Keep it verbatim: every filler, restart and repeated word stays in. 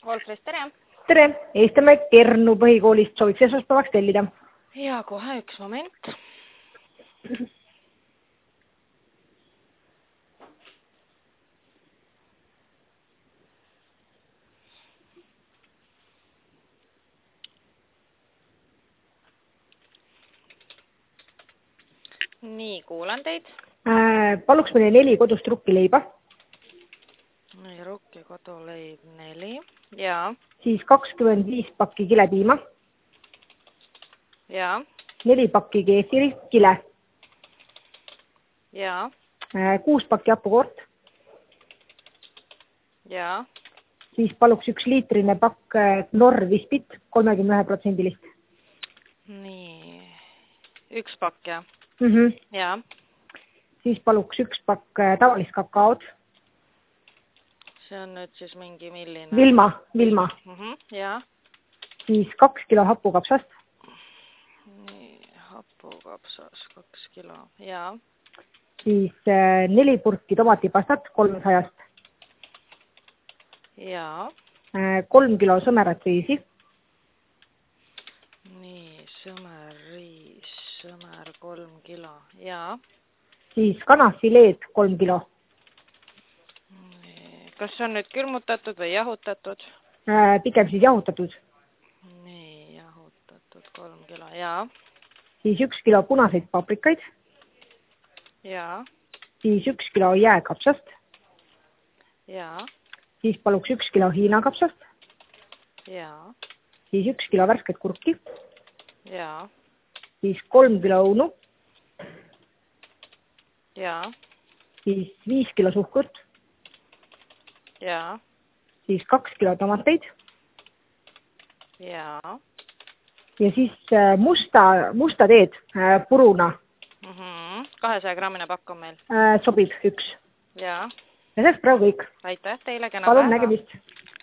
Wolfris, tere! Tere! Eestimäe Kernu põhikoolist sooviks esmaspäevaks tellida. Ja, kohe üks moment. Nii, kuulan teid. Äh, paluks meile neli kodust rukkileiba. Nii, rukki koduleib neli. Ja. Siis kakskümmend viis pakki kilepiima. Ja. Neli pakki keefiri, kile. Ja. Äh, kuus pakki hapukoort. Ja. Siis paluks üks liitrine pakk Knorr-Vispit, kolmekümne ühe protsendilist. Nii, üks pakk, ja. Mm -hmm. Ja. Siis paluks üks pakk tavalist kakaod. See on nüüd siis mingi milline? Vilma, Vilma. Mm -hmm. Ja. Siis kaks kilo hapukapsast. Nii, hapukapsas kaks kilo, ja. Siis äh, neli purki tomatipastat kolmesajast. Ja. Äh, kolm kilo sõmerat riisi. Nii, sõmer riis, sõmer kolm kilo, ja. Siis kanafileed kolm kilo. Kas see on nüüd külmutatud või jahutatud? Äh, pigem siis jahutatud. Nii, jahutatud kolm kilo, ja. Siis üks kilo punaseid paprikaid. Ja. Siis üks kilo jääkapsast. Ja. Siis paluks üks kilo hiinakapsast. Ja. Siis üks kilo värsket kurki. Ja. Siis kolm kilo õunu. Ja. Siis viis kilo suhkurt. Ja. Siis kaks kilo tomateid. Ja. Ja siis äh, musta, musta teed äh, puruna. Mm -hmm. kahesaja grammine pakk on meil. Äh, sobib üks. Ja. Ja see on praegu kõik. Aitäh teile, kena Palun päeva. nägemist.